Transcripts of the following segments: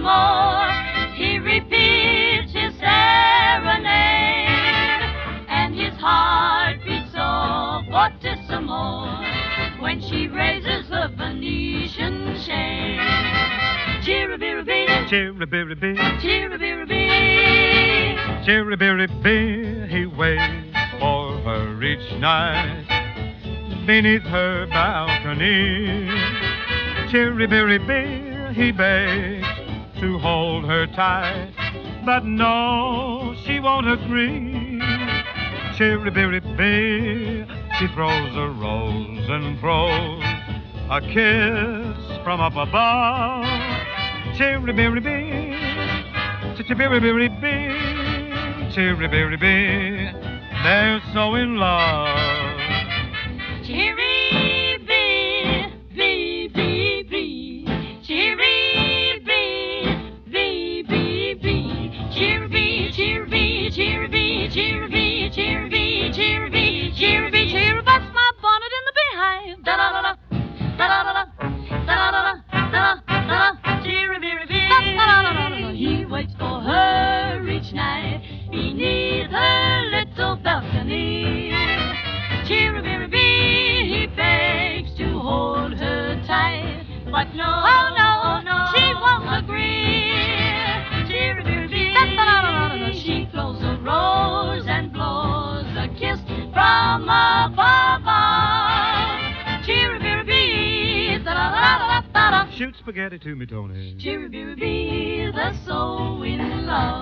more. He repeats his serenade, and his heart beats so fortissimo when she raises the Venetian shade. Cheerabirabee, Cheerabirabee, cheerabirabee, cheerabirabee, he waits for her each night beneath her balcony. Cheerabirabee, he begs to hold her tight, but no, she won't agree. Cheerabirabee, she throws a rose and throws a kiss from up above. Cheerabirabee, cheerabirabee, cheerabirabee, they're so in love. cheery bee, bee, bee, bee, cheery bee, bee, bee, bee, cheery bee, cheery bee, cheery bee, cheery bee, cheery bee, cheery bee, cheery bee, cheery. That's my bonnet in the beehive. Da da da da, da da da da, da da da da, da da. Cheery bee, bee, he waits for her each night beneath her little balcony. Cheerabirabee, he begs to hold her tight, but no, oh no, she won't agree. Cheerabirabee, she throws a rose and blows a kiss from above. Cheerabirabee, da-da-da-da-da-da. Shoot spaghetti to me, Tony. Cheerabirabee, they're so in love.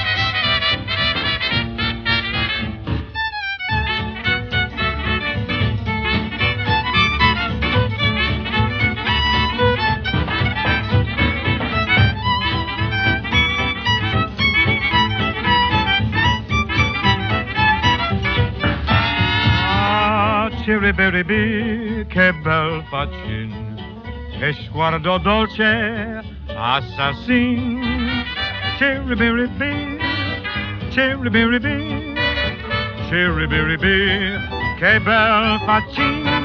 Cheerabirabee, che bel faccin, che sguardo dolce, assassin. Cheerabirabee, cheerabirabee, cheerabirabee, che bel faccin.